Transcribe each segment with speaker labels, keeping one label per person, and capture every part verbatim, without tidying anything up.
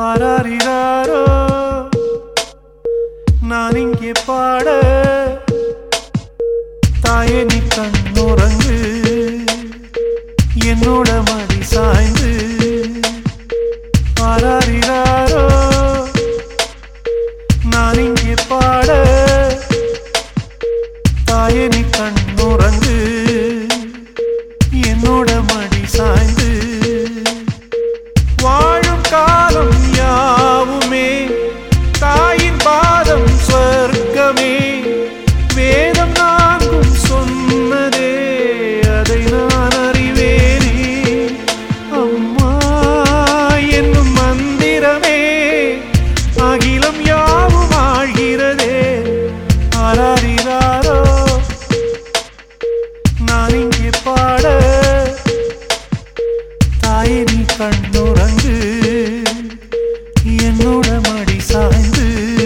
Speaker 1: ஆராரிராரோ நான் இங்கே பாட தாயே நீ கண்ணுறங்கு என்னோட மடி சாய்ந்து ஆராரிராரோ நான் இங்கே பாட தாயே நீ கண்ணுறங்கு என்னோட மடி சாய்ந்து வாழும் காலம் யாவுமே தாயின் பாதம் சொர்க்கமே வேதம் நான்கும் சொன்னதே அதை நான் அறிவேனே அம்மா என்னும் மந்திரமே அகிலம் யாவும் ஆழ்கிறதே ஆராரிராரோ நான் இங்கே பாட தாயே நீ கண்ணுறங்கு என்னோட மடி சாய்ந்து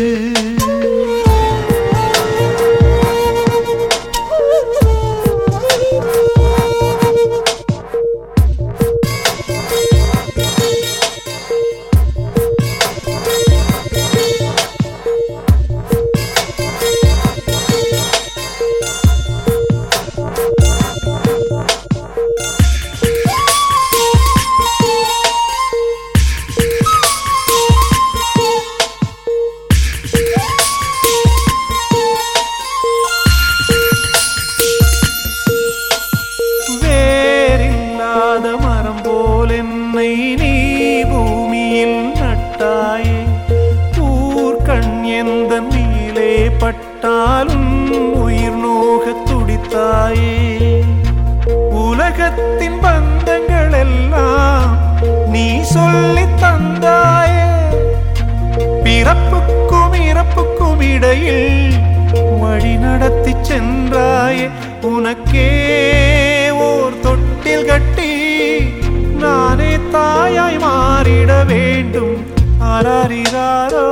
Speaker 1: நீ பூமியில் நட்டாயே ஊர்கண் எந்த நீலே பட்டாலும் உயிர் நோக துடித்தாயே உலகத்தின் பந்தங்கள் எல்லாம் நீ சொல்லி தந்தாயே பிறப்புக்கும் இறப்புக்கும் இடையில் வழி நடத்தி சென்றாயே உனக்கே ஓர் தொட்டில் கட்டி நானே தாயாய் மாறிட வேண்டும் ஆராரிராரோ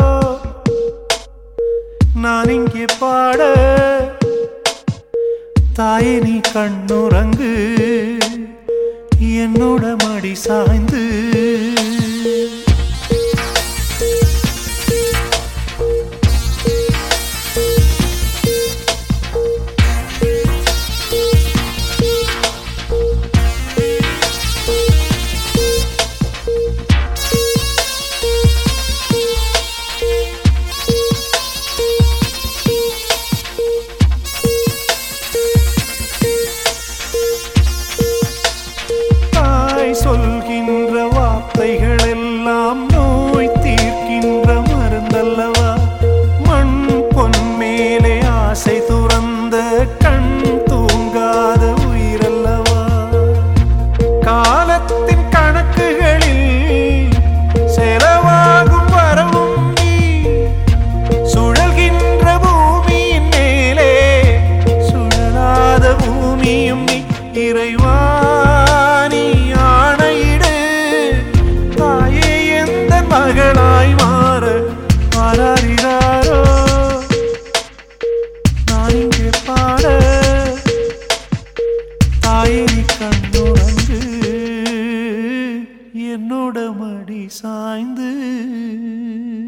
Speaker 1: நான் இங்கே பாட தாயே நீ கண்ணுறங்கு என்னோட மடி சாய்ந்து சொல்கின்ற வார்த்தைகள் எல்லாம் நோய் தீர்க்கின்ற மருந்தல்லவா மண் பொன் மேலே ஆசை துறந்த கண் தூங்காத உயிரல்லவா காலத்தின் கணக்குகளில் செலவாகும் வரவும் நீ சுழல்கின்ற பூமியின் மேலே சுழலாத பூமியும் நீ இறைவா மகளாய் மாற ஆராரிராரோ நான் இங்கே பாட தாயே நீ கண்ணுறங்கு என்னோட மடி சாய்ந்து